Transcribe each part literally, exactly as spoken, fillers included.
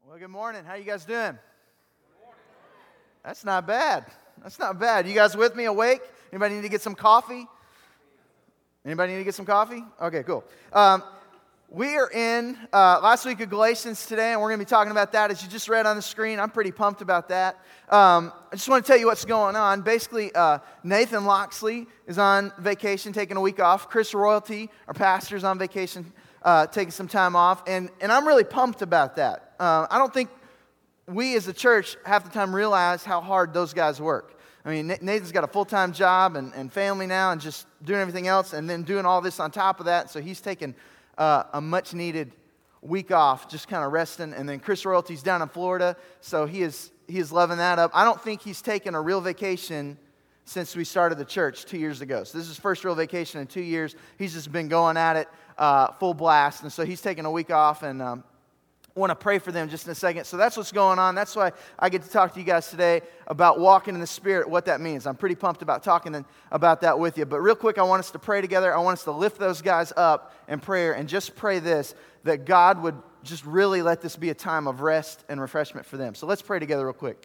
Well, good morning. How you guys doing? That's not bad. That's not bad. You guys with me? Awake? Anybody need to get some coffee? Anybody need to get some coffee? Okay, cool. Um, we are in uh, last week of Galatians today, and we're going to be talking about that. As you just read on the screen, I'm pretty pumped about that. Um, I just want to tell you what's going on. Basically, uh, Nathan Loxley is on vacation, taking a week off. Chris Royalty, our pastor, is on vacation, uh, taking some time off, and, and I'm really pumped about that. Uh, I don't think we as a church half the time realize how hard those guys work. I mean, Nathan's got a full-time job and, and family now and just doing everything else and then doing all this on top of that. So he's taking uh, a much-needed week off, just kind of resting. And then Chris Royalty's down in Florida, so he is he is loving that up. I don't think he's taken a real vacation since we started the church two years ago. So this is his first real vacation in two years. He's just been going at it uh, full blast. And so he's taking a week off, and um, I want to pray for them just in a second. So that's what's going on. That's why I get to talk to you guys today about walking in the Spirit, what that means. I'm pretty pumped about talking about that with you. But real quick, I want us to pray together. I want us to lift those guys up in prayer and just pray this, that God would just really let this be a time of rest and refreshment for them. So let's pray together real quick.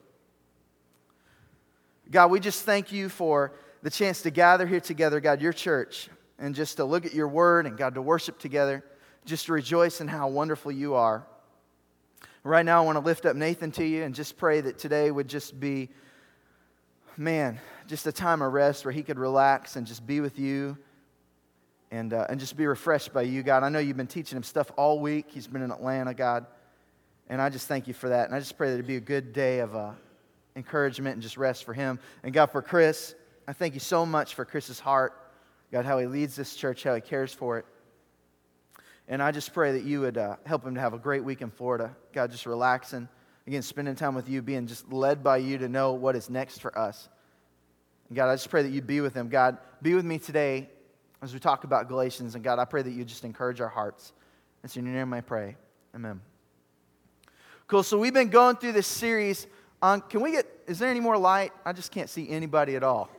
God, we just thank you for the chance to gather here together, God, your church, and just to look at your word and, God, to worship together, just to rejoice in how wonderful you are. Right now, I want to lift up Nathan to you and just pray that today would just be, man, just a time of rest where he could relax and just be with you and uh, and just be refreshed by you, God. I know you've been teaching him stuff all week. He's been in Atlanta, God, and I just thank you for that. And I just pray that it'd be a good day of uh, encouragement and just rest for him. And God, for Chris, I thank you so much for Chris's heart, God, how he leads this church, how he cares for it. And I just pray that you would uh, help him to have a great week in Florida. God, just relaxing. Again, spending time with you, being just led by you to know what is next for us. And God, I just pray that you'd be with him. God, be with me today as we talk about Galatians. And God, I pray that you just encourage our hearts. It's in your name I pray. Amen. Cool, so we've been going through this series on, can we get, is there any more light? I just can't see anybody at all.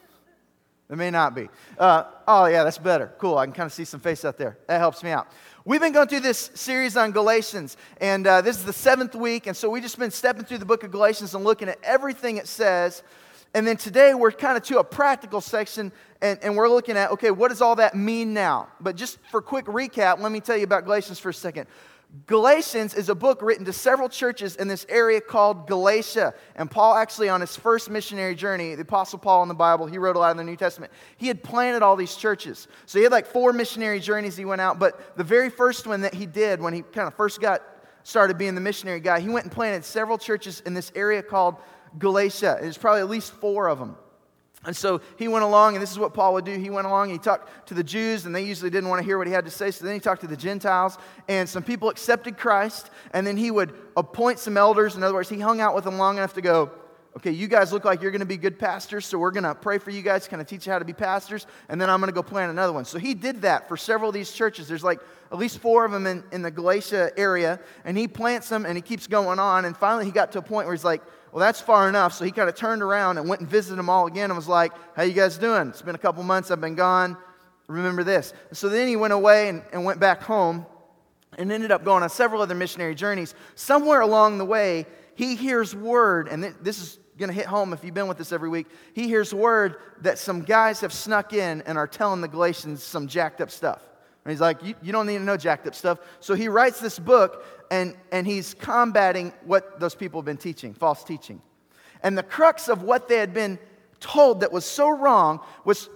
There may not be. Uh, oh, yeah, that's better. Cool. I can kind of see some face out there. That helps me out. We've been going through this series on Galatians, and uh, this is the seventh week, and so we've just been stepping through the book of Galatians and looking at everything it says. And then today we're kind of to a practical section, and, and we're looking at, okay, what does all that mean now? But just for quick recap, let me tell you about Galatians for a second. Galatians is a book written to several churches in this area called Galatia. And Paul actually, on his first missionary journey, the Apostle Paul in the Bible, he wrote a lot in the New Testament. He had planted all these churches. So he had like four missionary journeys he went out. But the very first one that he did, when he kind of first got started being the missionary guy, he went and planted several churches in this area called Galatia. There's probably at least four of them. And so he went along, and this is what Paul would do. He went along, and he talked to the Jews, and they usually didn't want to hear what he had to say. So then he talked to the Gentiles, and some people accepted Christ. And then he would appoint some elders. In other words, he hung out with them long enough to go, okay, you guys look like you're going to be good pastors, so we're going to pray for you guys, kind of teach you how to be pastors, and then I'm going to go plant another one. So he did that for several of these churches. There's like at least four of them in, in the Galatia area, and he plants them, and he keeps going on. And finally he got to a point where he's like, well, that's far enough. So he kind of turned around and went and visited them all again and was like, how you guys doing? It's been a couple months. I've been gone. Remember this. So then he went away and, and went back home and ended up going on several other missionary journeys. Somewhere along the way, he hears word, and this is going to hit home if you've been with us every week. He hears word that some guys have snuck in and are telling the Galatians some jacked up stuff. And he's like, you, you don't need to know jacked up stuff. So he writes this book, and, and he's combating what those people have been teaching, false teaching. And the crux of what they had been told that was so wrong was,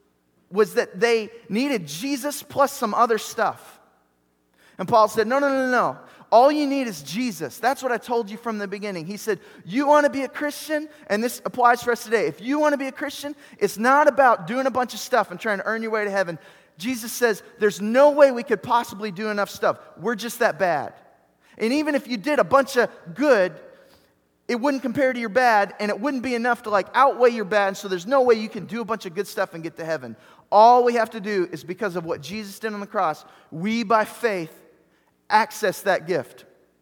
was that they needed Jesus plus some other stuff. And Paul said, no, no, no, no. All you need is Jesus. That's what I told you from the beginning. He said, you want to be a Christian? And this applies for us today. If you want to be a Christian, it's not about doing a bunch of stuff and trying to earn your way to heaven. Jesus says, there's no way we could possibly do enough stuff. We're just that bad. And even if you did a bunch of good, it wouldn't compare to your bad, and it wouldn't be enough to like outweigh your bad, and so there's no way you can do a bunch of good stuff and get to heaven. All we have to do is because of what Jesus did on the cross, we by faith access that gift.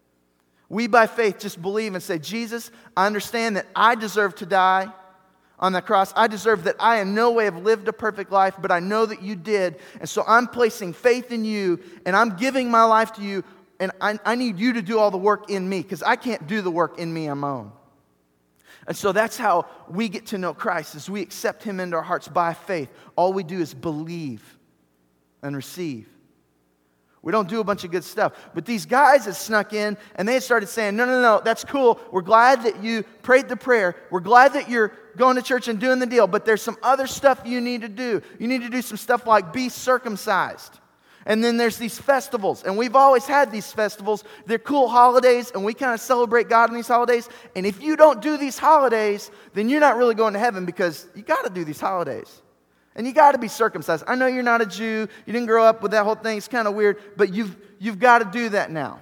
We by faith just believe and say, Jesus, I understand that I deserve to die on the cross. I deserve that I in no way have lived a perfect life, but I know that you did, and so I'm placing faith in you, and I'm giving my life to you. and I, I need you to do all the work in me because I can't do the work in me on my own. And so that's how we get to know Christ, is we accept him into our hearts by faith. All we do is believe and receive. We don't do a bunch of good stuff. But these guys had snuck in and they had started saying, no, no, no, that's cool. We're glad that you prayed the prayer. We're glad that you're going to church and doing the deal. But there's some other stuff you need to do. You need to do some stuff like be circumcised. And then there's these festivals. And we've always had these festivals. They're cool holidays and we kind of celebrate God in these holidays. And if you don't do these holidays, then you're not really going to heaven because you got to do these holidays. And you got to be circumcised. I know you're not a Jew. You didn't grow up with that whole thing. It's kind of weird. But you've, you've got to do that now.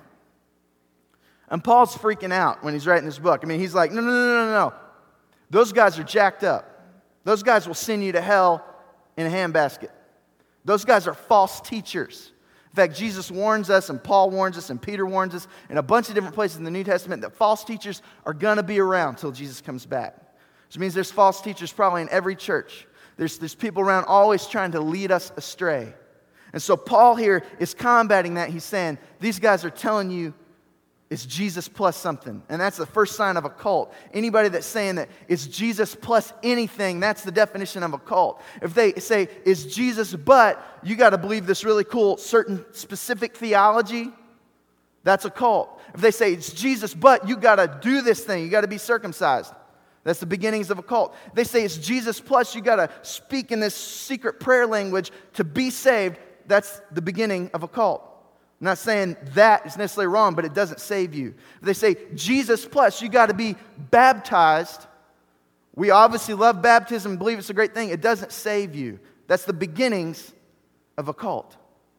And Paul's freaking out when he's writing this book. I mean, he's like, no, no, no, no, no. Those guys are jacked up. Those guys will send you to hell in a handbasket. Those guys are false teachers. In fact, Jesus warns us, and Paul warns us, and Peter warns us, in a bunch of different places in the New Testament that false teachers are going to be around until Jesus comes back. Which means there's false teachers probably in every church. There's, there's people around always trying to lead us astray. And so Paul here is combating that. He's saying, these guys are telling you it's Jesus plus something. And that's the first sign of a cult. Anybody that's saying that it's Jesus plus anything, that's the definition of a cult. If they say it's Jesus but you got to believe this really cool certain specific theology, that's a cult. If they say it's Jesus but you got to do this thing, you got to be circumcised, that's the beginnings of a cult. They say it's Jesus plus you got to speak in this secret prayer language to be saved. That's the beginning of a cult. I'm not saying that is necessarily wrong, but it doesn't save you. If they say Jesus plus you got to be baptized. We obviously love baptism and believe it's a great thing. It doesn't save you. That's the beginnings of a cult.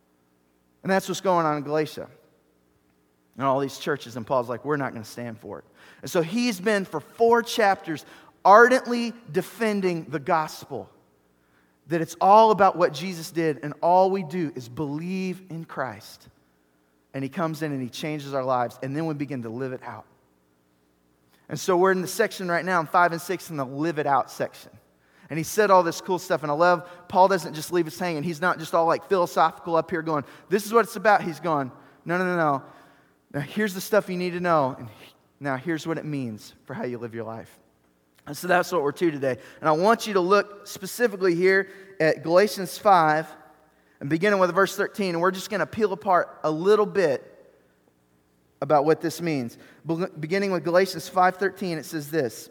And that's what's going on in Galatia. And all these churches, and Paul's like, we're not going to stand for it. And so he's been, for four chapters, ardently defending the gospel. That it's all about what Jesus did, and all we do is believe in Christ. And he comes in and he changes our lives, and then we begin to live it out. And so we're in the section right now, in five and six, in the live it out section. And he said all this cool stuff, and I love, Paul doesn't just leave us hanging. He's not just all like philosophical up here going, this is what it's about. He's going, no, no, no, no. Now here's the stuff you need to know, and now here's what it means for how you live your life. And so that's what we're to today. And I want you to look specifically here at Galatians five, and beginning with verse thirteen, and we're just going to peel apart a little bit about what this means. Beginning with Galatians five thirteen, it says this.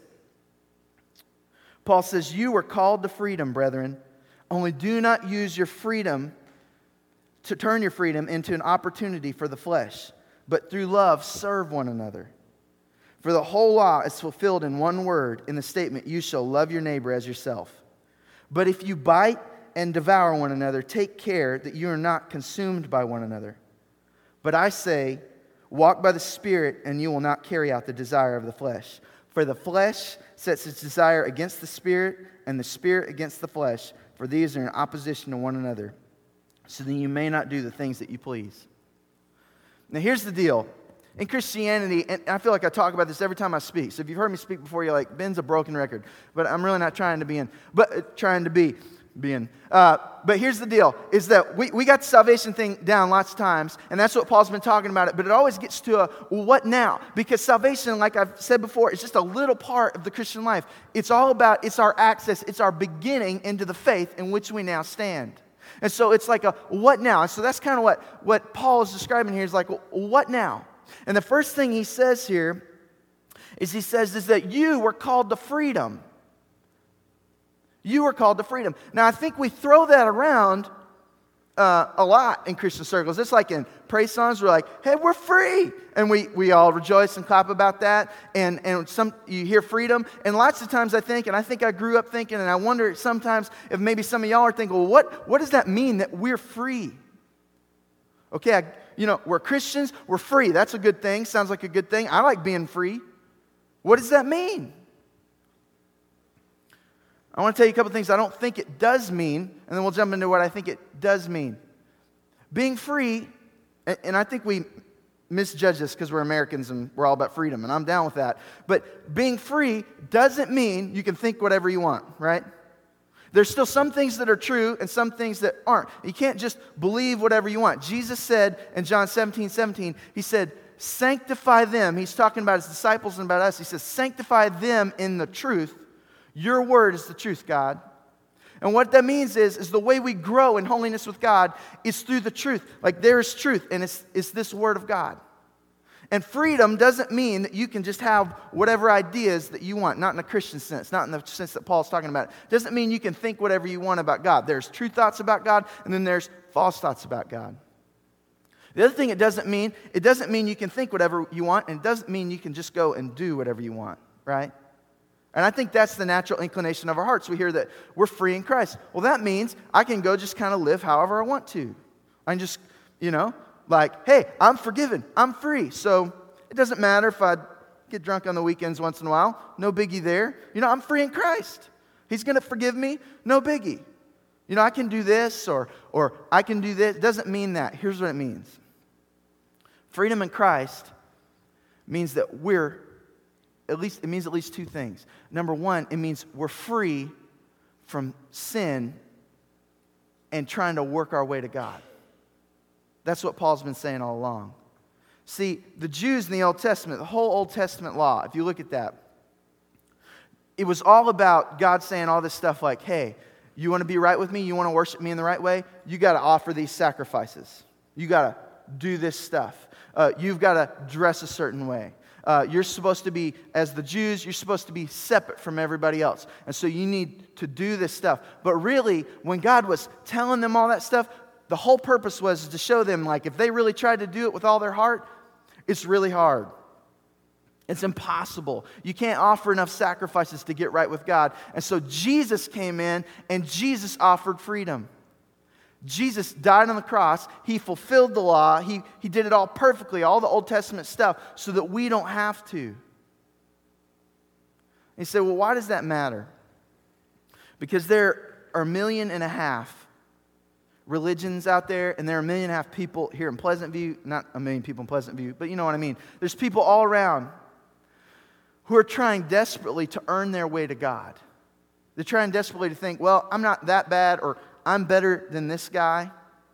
Paul says, you were called to freedom, brethren, only do not use your freedom to turn your freedom into an opportunity for the flesh, but through love serve one another. For the whole law is fulfilled in one word, in the statement, you shall love your neighbor as yourself. But if you bite and devour one another, take care that you are not consumed by one another. But I say, walk by the Spirit, and you will not carry out the desire of the flesh. For the flesh sets its desire against the Spirit, and the Spirit against the flesh. For these are in opposition to one another, so that you may not do the things that you please. Now here's the deal. In Christianity, and I feel like I talk about this every time I speak. So if you've heard me speak before, you're like, Ben's a broken record. But I'm really not trying to be in, but uh, trying to be being. Uh, but here's the deal, is that we, we got the salvation thing down lots of times, and that's what Paul's been talking about it, but it always gets to a, well, what now? Because salvation, like I've said before, is just a little part of the Christian life. It's all about, it's our access, it's our beginning into the faith in which we now stand. And so it's like a, what now? And so that's kind of what, what Paul is describing here, is like, well, what now? And the first thing he says here is he says is that you were called to freedom. You were called to freedom. Now, I think we throw that around uh, a lot in Christian circles. It's like in praise songs, we're like, hey, we're free. And we, we all rejoice and clap about that. And, and some you hear freedom. And lots of times I think, and I think I grew up thinking, and I wonder sometimes if maybe some of y'all are thinking, well, what, what does that mean that we're free? Okay, I, you know, we're Christians, we're free. That's a good thing. Sounds like a good thing. I like being free. What does that mean? I want to tell you a couple things I don't think it does mean, and then we'll jump into what I think it does mean. Being free, and I think we misjudge this because we're Americans and we're all about freedom, and I'm down with that. But being free doesn't mean you can think whatever you want, right? There's still some things that are true and some things that aren't. You can't just believe whatever you want. Jesus said in John seventeen seventeen, he said, sanctify them. He's talking about his disciples and about us. He says, sanctify them in the truth. Your word is the truth, God. And what that means is, is the way we grow in holiness with God is through the truth. Like there is truth, and it's, it's this word of God. And freedom doesn't mean that you can just have whatever ideas that you want, not in a Christian sense, not in the sense that Paul's talking about. It doesn't mean you can think whatever you want about God. There's true thoughts about God, and then there's false thoughts about God. The other thing it doesn't mean, it doesn't mean you can think whatever you want, and it doesn't mean you can just go and do whatever you want, right? And I think that's the natural inclination of our hearts. We hear that we're free in Christ. Well, that means I can go just kind of live however I want to. I can just, you know, like, hey, I'm forgiven. I'm free. So it doesn't matter if I get drunk on the weekends once in a while. No biggie there. You know, I'm free in Christ. He's going to forgive me. No biggie. You know, I can do this or, or I can do this. It doesn't mean that. Here's what it means. Freedom in Christ means that we're, at least, it means at least two things. Number one, it means we're free from sin and trying to work our way to God. That's what Paul's been saying all along. See, the Jews in the Old Testament, the whole Old Testament law, if you look at that, it was all about God saying all this stuff like, hey, you want to be right with me? You want to worship me in the right way? You got to offer these sacrifices. You got to do this stuff. Uh, you've got to dress a certain way. Uh, you're supposed to be, as the Jews, you're supposed to be separate from everybody else. And so you need to do this stuff. But really, when God was telling them all that stuff, the whole purpose was to show them, like, if they really tried to do it with all their heart, it's really hard. It's impossible. You can't offer enough sacrifices to get right with God. And so Jesus came in, and Jesus offered freedom. Jesus died on the cross. He fulfilled the law. He, he did it all perfectly, all the Old Testament stuff, so that we don't have to. And you say, well, why does that matter? Because there are a million and a half religions out there, and there are a million and a half people here in Pleasant View, not a million people in Pleasant View, but you know what I mean. There's people all around who are trying desperately to earn their way to God. They're trying desperately to think, well, I'm not that bad, or I'm better than this guy,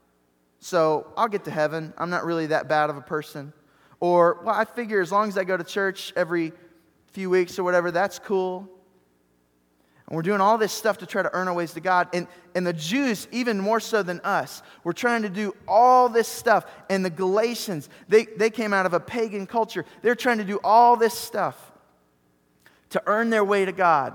so I'll get to heaven. I'm not really that bad of a person. Or, well, I figure as long as I go to church every few weeks or whatever, that's cool. And we're doing all this stuff to try to earn our ways to God. And, and the Jews, even more so than us, were trying to do all this stuff. And the Galatians, they, they came out of a pagan culture. They're trying to do all this stuff to earn their way to God.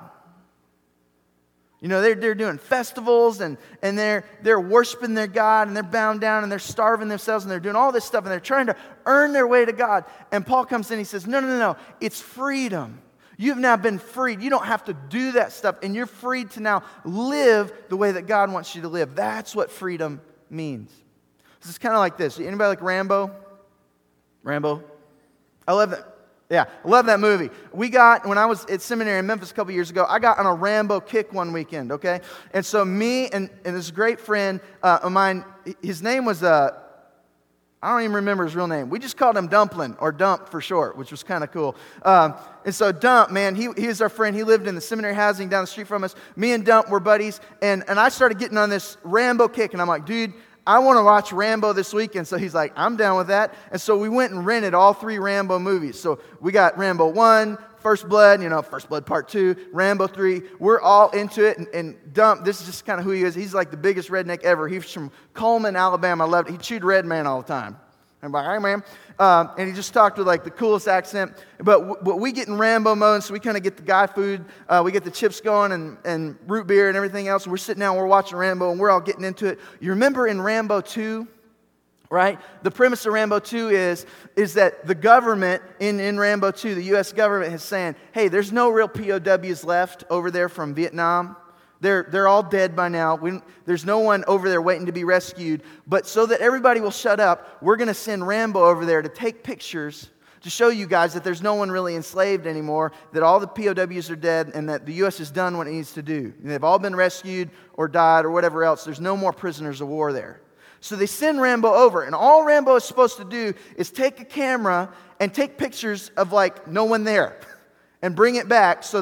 You know, they're, they're doing festivals and, and they're, they're worshiping their God and they're bound down and they're starving themselves and they're doing all this stuff and they're trying to earn their way to God. And Paul comes in and he says, no, no, no, no, it's freedom. You've now been freed. You don't have to do that stuff, and you're freed to now live the way that God wants you to live. That's what freedom means. This is kind of like this. Anybody like Rambo? Rambo? I love that. Yeah, I love that movie. We got, when I was at seminary in Memphis a couple years ago, I got on a Rambo kick one weekend, okay? And so me and, and this great friend uh, of mine, his name was... Uh, I don't even remember his real name. We just called him Dumplin', or Dump for short, which was kind of cool. Um, and so Dump, man, he, he was our friend. He lived in the seminary housing down the street from us. Me and Dump were buddies. And, and I started getting on this Rambo kick. And I'm like, dude, I want to watch Rambo this weekend. So he's like, I'm down with that. And so we went and rented all three Rambo movies. So we got Rambo one, First Blood, you know, First Blood Part two, Rambo three. We're all into it. And, and Dump, this is just kind of who he is. He's like the biggest redneck ever. He's from Coleman, Alabama. I loved it. He chewed Red Man all the time. I'm like, hey, man. Um, and he just talked with like the coolest accent. But, w- but we get in Rambo mode, so we kind of get the guy food. Uh, we get the chips going and, and root beer and everything else. And we're sitting down, we're watching Rambo, and we're all getting into it. You remember in Rambo two, right? The premise of Rambo two is, is that the government in, in Rambo two, the U S government is saying, hey, there's no real P O Ws left over there from Vietnam. They're, they're all dead by now. We, there's no one over there waiting to be rescued. But so that everybody will shut up, we're going to send Rambo over there to take pictures to show you guys that there's no one really enslaved anymore, that all the P O Ws are dead, and that the U S has done what it needs to do. And they've all been rescued or died or whatever else. There's no more prisoners of war there. So they send Rambo over, and all Rambo is supposed to do is take a camera and take pictures of like no one there and bring it back so that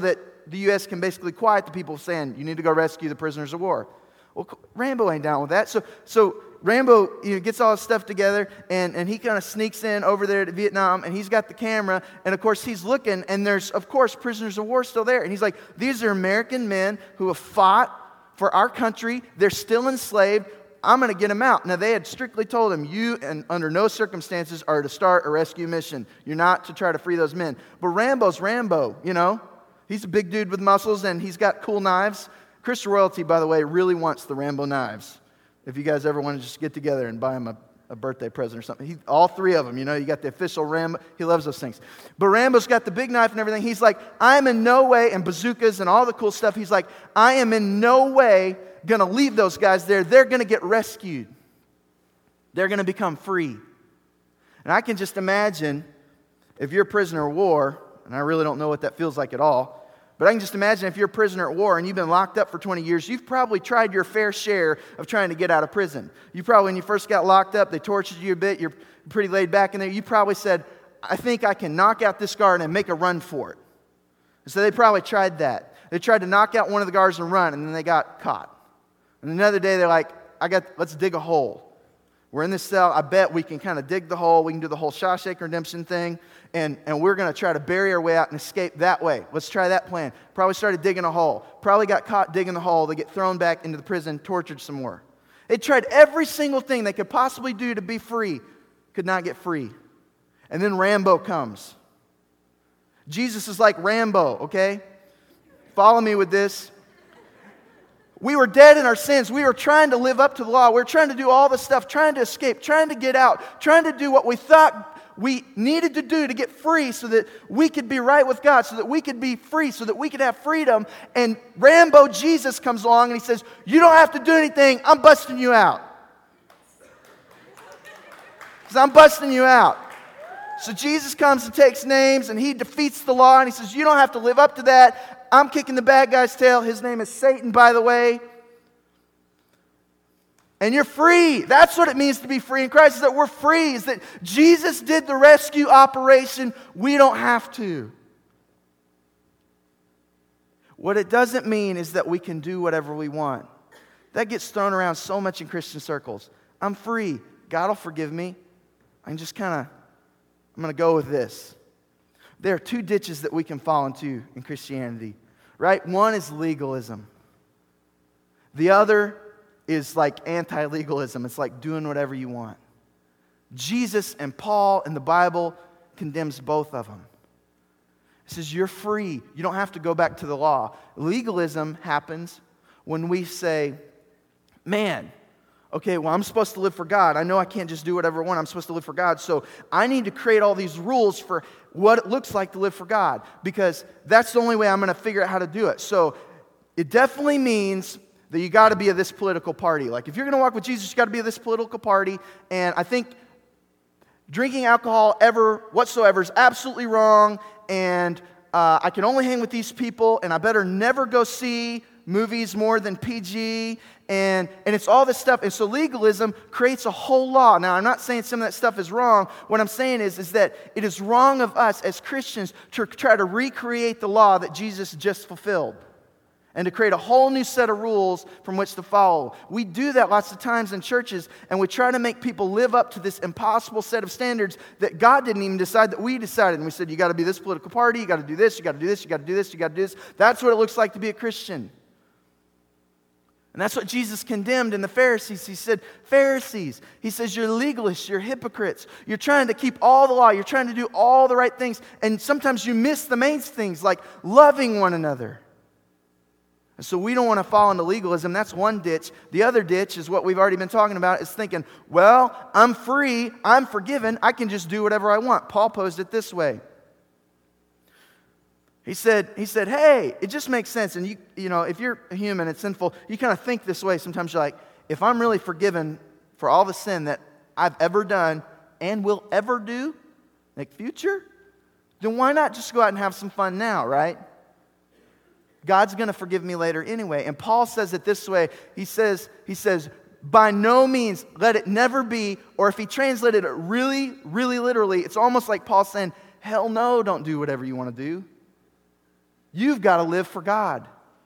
the U S can basically quiet the people saying, you need to go rescue the prisoners of war. Well, Rambo ain't down with that. So so Rambo, you know, gets all his stuff together, and, and he kind of sneaks in over there to Vietnam, and he's got the camera, and of course he's looking, and there's, of course, prisoners of war still there. And he's like, these are American men who have fought for our country. They're still enslaved. I'm going to get them out. Now, they had strictly told him, you, and under no circumstances, are to start a rescue mission. You're not to try to free those men. But Rambo's Rambo, you know. He's a big dude with muscles, and he's got cool knives. Chris Royalty, by the way, really wants the Rambo knives. If you guys ever want to just get together and buy him a, a birthday present or something. He, all three of them, you know, you got the official Rambo. He loves those things. But Rambo's got the big knife and everything. He's like, I am in no way, and bazookas and all the cool stuff. He's like, I am in no way going to leave those guys there. They're going to get rescued. They're going to become free. And I can just imagine if you're a prisoner of war, and I really don't know what that feels like at all, but I can just imagine if you're a prisoner at war and you've been locked up for twenty years, you've probably tried your fair share of trying to get out of prison. You probably, when you first got locked up, they tortured you a bit, you're pretty laid back in there, you probably said, I think I can knock out this guard and make a run for it. And so they probably tried that. They tried to knock out one of the guards and run, and then they got caught. And another day they're like, I got, let's dig a hole. We're in this cell. I bet we can kind of dig the hole. We can do the whole Shawshank Redemption thing. And, and we're going to try to bury our way out and escape that way. Let's try that plan. Probably started digging a hole. Probably got caught digging the hole. They get thrown back into the prison, tortured some more. They tried every single thing they could possibly do to be free. Could not get free. And then Rambo comes. Jesus is like Rambo, okay? Follow me with this. We were dead in our sins. We were trying to live up to the law. We were trying to do all the stuff, trying to escape, trying to get out, trying to do what we thought we needed to do to get free so that we could be right with God, so that we could be free, so that we could have freedom. And Rambo Jesus comes along and he says, you don't have to do anything. I'm busting you out. He says, I'm busting you out. So Jesus comes and takes names and he defeats the law and he says, you don't have to live up to that. I'm kicking the bad guy's tail. His name is Satan, by the way. And you're free. That's what it means to be free in Christ, is that we're free, is that Jesus did the rescue operation. We don't have to. What it doesn't mean is that we can do whatever we want. That gets thrown around so much in Christian circles. I'm free. God will forgive me. I can just kind of, I'm going to go with this. There are two ditches that we can fall into in Christianity, right? One is legalism. The other is like anti-legalism. It's like doing whatever you want. Jesus and Paul in the Bible condemns both of them. It says you're free. You don't have to go back to the law. Legalism happens when we say, man, okay, well, I'm supposed to live for God. I know I can't just do whatever I want. I'm supposed to live for God. So I need to create all these rules for what it looks like to live for God, because that's the only way I'm going to figure out how to do it. So it definitely means that you got to be of this political party. Like if you're going to walk with Jesus, you got to be of this political party. And I think drinking alcohol ever whatsoever is absolutely wrong. And uh, I can only hang with these people, and I better never go see movies more than P G, and, and it's all this stuff. And so legalism creates a whole law. Now, I'm not saying some of that stuff is wrong. What I'm saying is, is that it is wrong of us as Christians to try to recreate the law that Jesus just fulfilled and to create a whole new set of rules from which to follow. We do that lots of times in churches, and we try to make people live up to this impossible set of standards that God didn't even decide, that we decided. And we said, you got to be this political party, you got to do this, you got to do this, you got to do this, you got to do this. That's what it looks like to be a Christian. And that's what Jesus condemned in the Pharisees. He said, Pharisees, he says, you're legalists, you're hypocrites. You're trying to keep all the law. You're trying to do all the right things. And sometimes you miss the main things, like loving one another. And so we don't want to fall into legalism. That's one ditch. The other ditch is what we've already been talking about, is thinking, well, I'm free, I'm forgiven, I can just do whatever I want. Paul posed it this way. He said, he said, hey, it just makes sense. And you, you know, if you're a human and sinful, you kind of think this way. Sometimes you're like, if I'm really forgiven for all the sin that I've ever done and will ever do, like future, then why not just go out and have some fun now, right? God's going to forgive me later anyway. And Paul says it this way. He says, he says, by no means let it never be, or if he translated it really, really literally, it's almost like Paul saying, hell no, don't do whatever you want to do. You've got to live for God.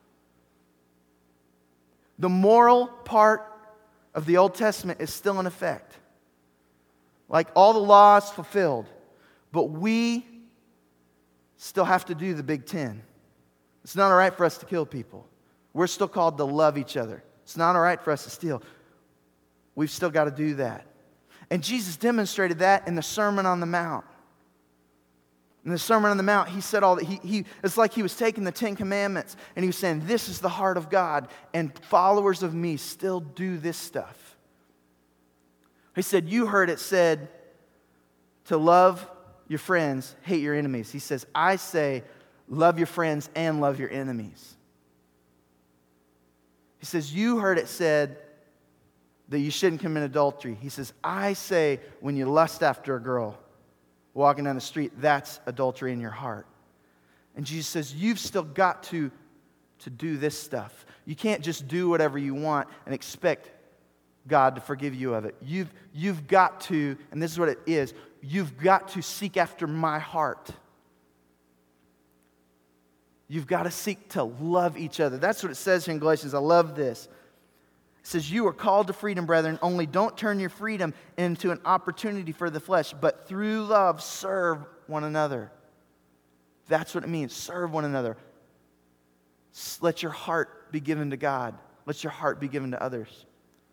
The moral part of the Old Testament is still in effect. Like all the laws fulfilled. But we still have to do the Big Ten. It's not all right for us to kill people. We're still called to love each other. It's not all right for us to steal. We've still got to do that. And Jesus demonstrated that in the Sermon on the Mount. In the Sermon on the Mount, he said all that. He, he, it's like he was taking the Ten Commandments and he was saying, this is the heart of God, and followers of me still do this stuff. He said, you heard it said to love your friends, hate your enemies. He says, I say, love your friends and love your enemies. He says, you heard it said that you shouldn't commit adultery. He says, I say, when you lust after a girl walking down the street, that's adultery in your heart. And Jesus says, you've still got to, to do this stuff. You can't just do whatever you want and expect God to forgive you of it. You've, you've got to, and this is what it is, you've got to seek after my heart. You've got to seek to love each other. That's what it says here in Galatians. I love this. It says, you are called to freedom, brethren, only don't turn your freedom into an opportunity for the flesh, but through love serve one another. That's what it means, serve one another. Let your heart be given to God. Let your heart be given to others.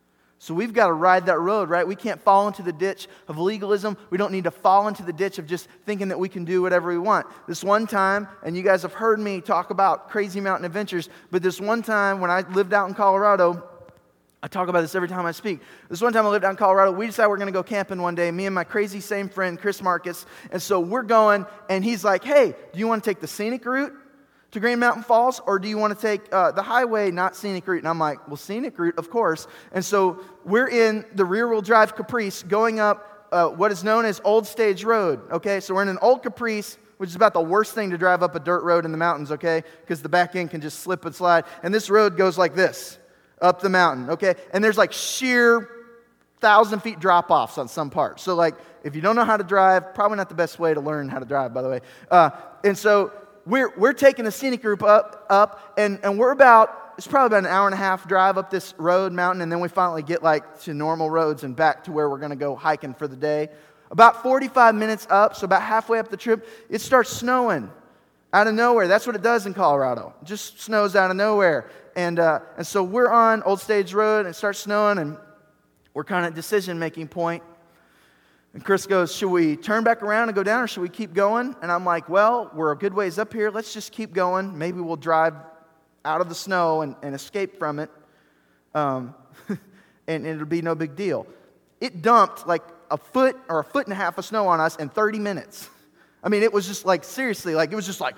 So we've got to ride that road, right? We can't fall into the ditch of legalism. We don't need to fall into the ditch of just thinking that we can do whatever we want. This one time, and you guys have heard me talk about crazy mountain adventures, but this one time when I lived out in Colorado, I talk about this every time I speak. This one time I lived out in Colorado, we decided we're going to go camping one day, me and my crazy same friend, Chris Marcus. And so we're going, and he's like, hey, do you want to take the scenic route to Green Mountain Falls, or do you want to take uh, the highway, not scenic route? And I'm like, well, scenic route, of course. And so we're in the rear-wheel drive Caprice going up uh, what is known as Old Stage Road, okay? So we're in an old Caprice, which is about the worst thing to drive up a dirt road in the mountains, okay? Because the back end can just slip and slide. And this road goes like this. Up the mountain, okay? And there's like sheer thousand feet drop-offs on some parts. So like, if you don't know how to drive, probably not the best way to learn how to drive, by the way. Uh, and so we're we're taking the scenic route up, up, and, and we're about, it's probably about an hour and a half drive up this road, mountain, and then we finally get like to normal roads and back to where we're going to go hiking for the day. About forty-five minutes up, so about halfway up the trip, it starts snowing. Out of nowhere. That's what it does in Colorado. It just snows out of nowhere. And uh, and so we're on Old Stage Road, and it starts snowing, and we're kind of decision-making point. And Chris goes, should we turn back around and go down, or should we keep going? And I'm like, well, we're a good ways up here. Let's just keep going. Maybe we'll drive out of the snow and, and escape from it, um, and, and it'll be no big deal. It dumped like a foot or a foot and a half of snow on us in thirty minutes. I mean, it was just like, seriously, like, it was just like,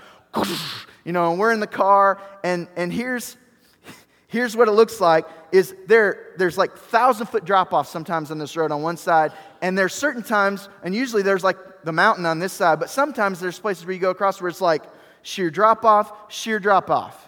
you know, and we're in the car, and, and here's, here's what it looks like, is there, there's like thousand-foot drop-offs sometimes on this road on one side, and there's certain times, and usually there's like the mountain on this side, but sometimes there's places where you go across where it's like sheer drop-off, sheer drop-off.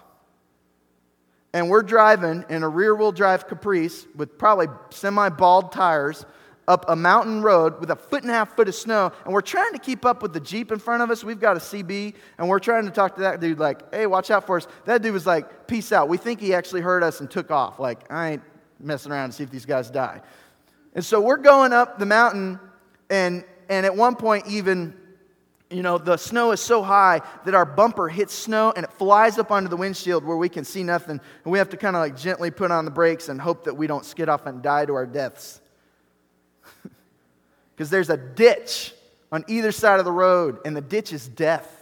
And we're driving in a rear-wheel drive Caprice with probably semi-bald tires, up a mountain road with a foot and a half foot of snow, and we're trying to keep up with the Jeep in front of us. We've got a C B, and we're trying to talk to that dude like, hey, watch out for us. That dude was like, peace out. We think he actually heard us and took off. Like, I ain't messing around to see if these guys die. And so we're going up the mountain, and and at one point even, you know, the snow is so high that our bumper hits snow, and it flies up onto the windshield where we can see nothing, and we have to kind of like gently put on the brakes and hope that we don't skid off and die to our deaths. Because there's a ditch on either side of the road, and the ditch is death.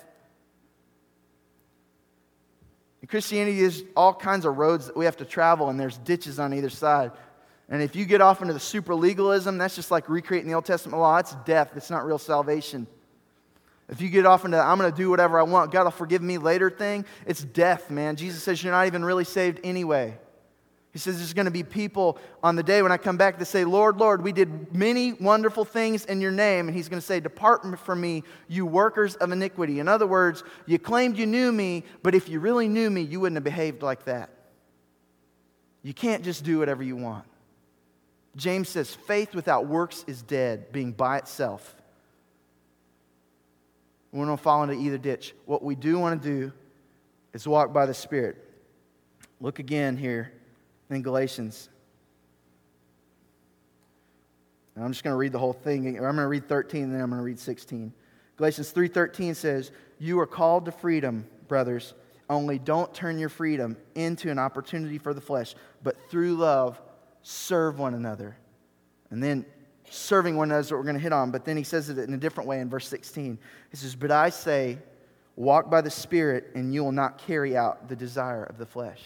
In Christianity, there's all kinds of roads that we have to travel, and there's ditches on either side. And if you get off into the super legalism, that's just like recreating the Old Testament law. It's death. It's not real salvation. If you get off into, I'm going to do whatever I want, God will forgive me later thing, it's death, man. Jesus says you're not even really saved anyway. He says there's going to be people on the day when I come back that say, Lord, Lord, we did many wonderful things in your name. And he's going to say, depart from me, you workers of iniquity. In other words, you claimed you knew me, but if you really knew me, you wouldn't have behaved like that. You can't just do whatever you want. James says, faith without works is dead, being by itself. We don't fall into either ditch. What we do want to do is walk by the Spirit. Look again here in Galatians. And I'm just going to read the whole thing. I'm going to read thirteen, and then I'm going to read sixteen. Galatians three thirteen says, "You are called to freedom, brothers. Only don't turn your freedom into an opportunity for the flesh, but through love, serve one another." And then serving one another is what we're going to hit on. But then he says it in a different way in verse sixteen. He says, "But I say, walk by the Spirit, and you will not carry out the desire of the flesh."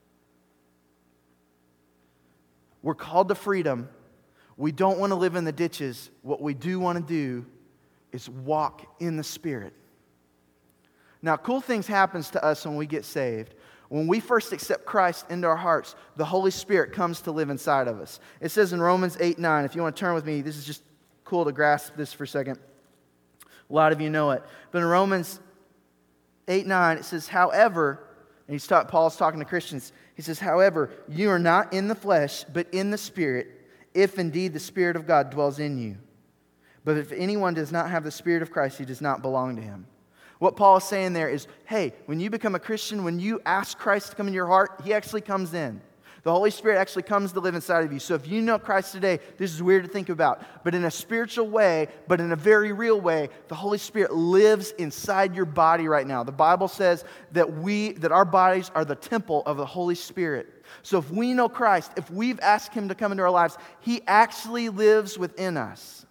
We're called to freedom. We don't want to live in the ditches. What we do want to do is walk in the Spirit. Now, cool things happens to us when we get saved. When we first accept Christ into our hearts, the Holy Spirit comes to live inside of us. It says in Romans eight nine, if you want to turn with me, this is just cool to grasp this for a second. A lot of you know it. But in Romans eight nine, it says, however, and he's taught, Paul's talking to Christians, he says, however, you are not in the flesh, but in the Spirit, if indeed the Spirit of God dwells in you. But if anyone does not have the Spirit of Christ, he does not belong to him. What Paul is saying there is, hey, when you become a Christian, when you ask Christ to come in your heart, he actually comes in. The Holy Spirit actually comes to live inside of you. So if you know Christ today, this is weird to think about. But in a spiritual way, but in a very real way, the Holy Spirit lives inside your body right now. The Bible says that we, that our bodies are the temple of the Holy Spirit. So if we know Christ, if we've asked Him to come into our lives, He actually lives within us.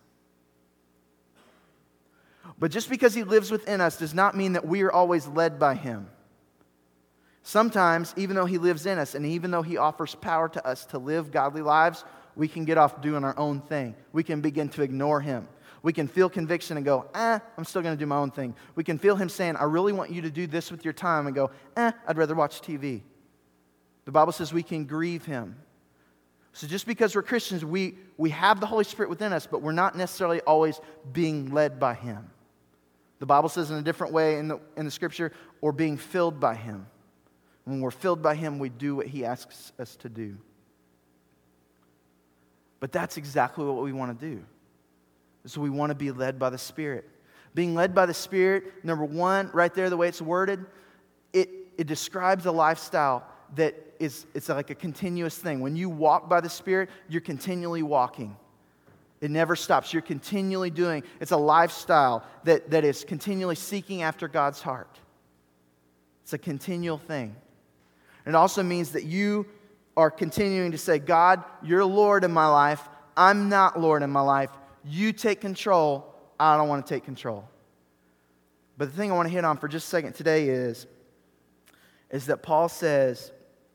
But just because He lives within us does not mean that we are always led by Him. Sometimes, even though He lives in us and even though He offers power to us to live godly lives, we can get off doing our own thing. We can begin to ignore Him. We can feel conviction and go, eh, I'm still going to do my own thing. We can feel Him saying, I really want you to do this with your time, and go, eh, I'd rather watch T V. The Bible says we can grieve Him. So just because we're Christians, we, we have the Holy Spirit within us, but we're not necessarily always being led by Him. The Bible says in a different way in the, in the Scripture, or being filled by Him. When we're filled by Him, we do what He asks us to do. But that's exactly what we want to do. So we want to be led by the Spirit. Being led by the Spirit, number one, right there, the way it's worded, it, it describes a lifestyle that is it's like a continuous thing. When you walk by the Spirit, you're continually walking. It never stops. You're continually doing. It's a lifestyle that, that is continually seeking after God's heart. It's a continual thing. It also means that you are continuing to say, God, you're Lord in my life. I'm not Lord in my life. You take control. I don't want to take control. But the thing I want to hit on for just a second today is, is that Paul says,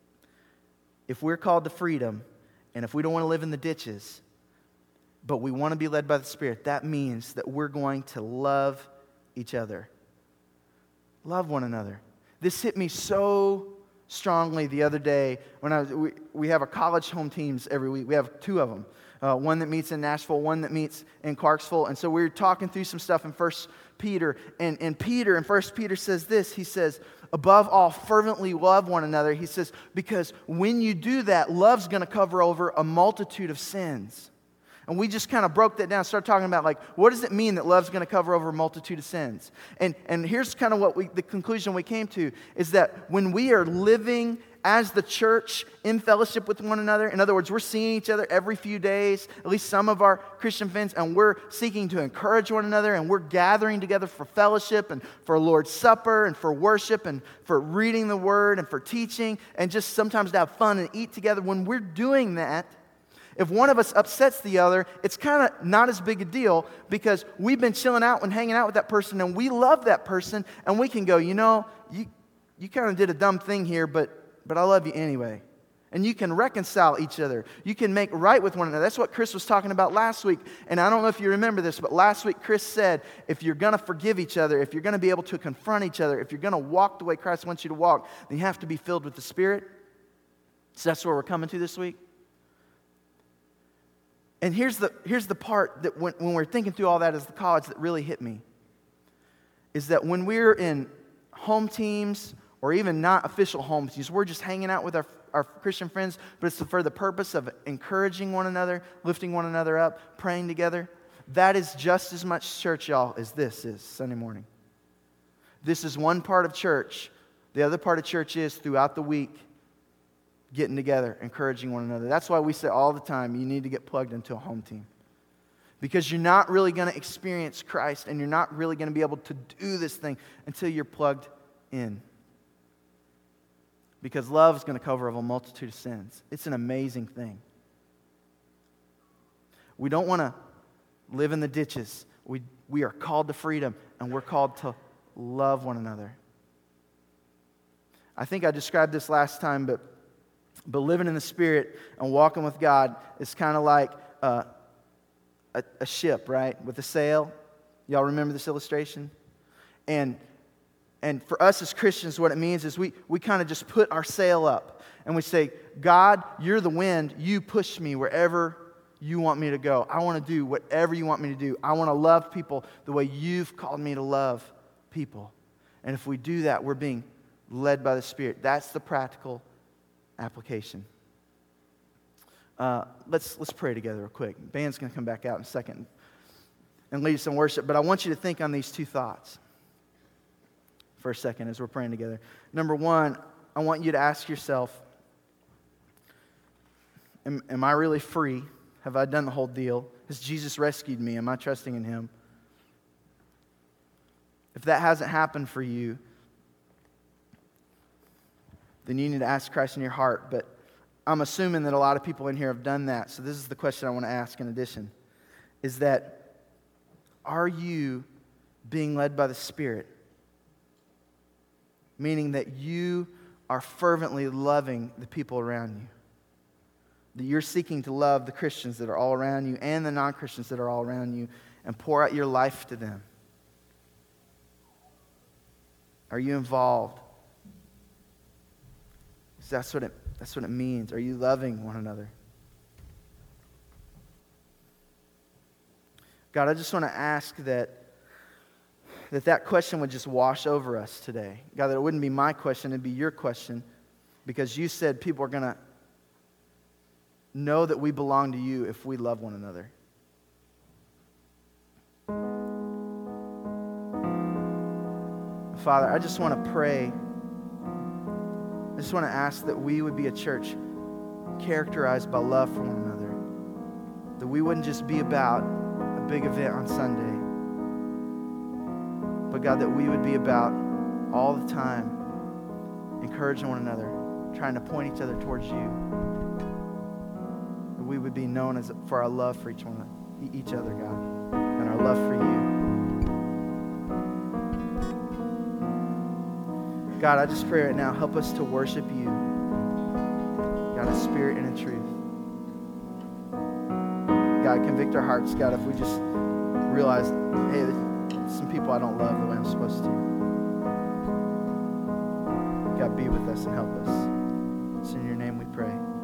if we're called to freedom, and if we don't want to live in the ditches, but we want to be led by the Spirit, that means that we're going to love each other. Love one another. This hit me so strongly the other day when I was, we, we have a college home teams every week. We have two of them. Uh, one that meets in Nashville, one that meets in Clarksville. And so we were talking through some stuff in First Peter. And, and Peter, in First Peter says this, he says, above all, fervently love one another. He says, because when you do that, love's going to cover over a multitude of sins. And we just kind of broke that down, started talking about, like, what does it mean that love's going to cover over a multitude of sins? And, and here's kind of what we, the conclusion we came to, is that when we are living as the church in fellowship with one another, in other words, we're seeing each other every few days, at least some of our Christian friends, and we're seeking to encourage one another, and we're gathering together for fellowship and for Lord's Supper and for worship and for reading the Word and for teaching and just sometimes to have fun and eat together. When we're doing that, if one of us upsets the other, it's kind of not as big a deal because we've been chilling out and hanging out with that person and we love that person and we can go, you know, you you kind of did a dumb thing here, but but I love you anyway. And you can reconcile each other. You can make right with one another. That's what Chris was talking about last week. And I don't know if you remember this, but last week Chris said, if you're going to forgive each other, if you're going to be able to confront each other, if you're going to walk the way Christ wants you to walk, then you have to be filled with the Spirit. So that's where we're coming to this week. And here's the, here's the part that when, when we're thinking through all that as the college that really hit me, is that when we're in home teams or even not official home teams, we're just hanging out with our, our Christian friends, but it's for the purpose of encouraging one another, lifting one another up, praying together. That is just as much church, y'all, as this is Sunday morning. This is one part of church The other part of church is throughout the week, getting together, encouraging one another. That's why we say all the time, you need to get plugged into a home team. Because you're not really going to experience Christ, and you're not really going to be able to do this thing until you're plugged in. Because love is going to cover a multitude of sins. It's an amazing thing. We don't want to live in the ditches. We, we are called to freedom, and we're called to love one another. I think I described this last time, but, but living in the Spirit and walking with God is kind of like uh, a, a ship, right? With a sail. Y'all remember this illustration? And and for us as Christians, what it means is we, we kind of just put our sail up and we say, God, you're the wind. You push me wherever you want me to go. I want to do whatever you want me to do. I want to love people the way you've called me to love people. And if we do that, we're being led by the Spirit. That's the practical application. Uh, let's let's pray together real quick. Band's going to come back out in a second and lead us in worship. But I want you to think on these two thoughts for a second as we're praying together. Number one, I want you to ask yourself, am, am I really free? Have I done the whole deal? Has Jesus rescued me? Am I trusting in Him? If that hasn't happened for you, then you need to ask Christ in your heart. But I'm assuming that a lot of people in here have done that. So this is the question I want to ask in addition. Is that, are you being led by the Spirit? Meaning that you are fervently loving the people around you. That you're seeking to love the Christians that are all around you and the non-Christians that are all around you and pour out your life to them. Are you involved? That's what it, that's what it means. Are you loving one another? God, I just want to ask that, that that question would just wash over us today. God, that it wouldn't be my question, it'd be your question. Because you said people are going to know that we belong to you if we love one another. Father, I just want to pray. I just want to ask that we would be a church characterized by love for one another. That we wouldn't just be about a big event on Sunday. But God, that we would be about all the time encouraging one another, trying to point each other towards you. That we would be known as for our love for each one, each other, God, and our love for you. God, I just pray right now, help us to worship you, God, in spirit and in truth. God, convict our hearts, God, if we just realize, hey, there's some people I don't love the way I'm supposed to. God, be with us and help us. It's in your name we pray.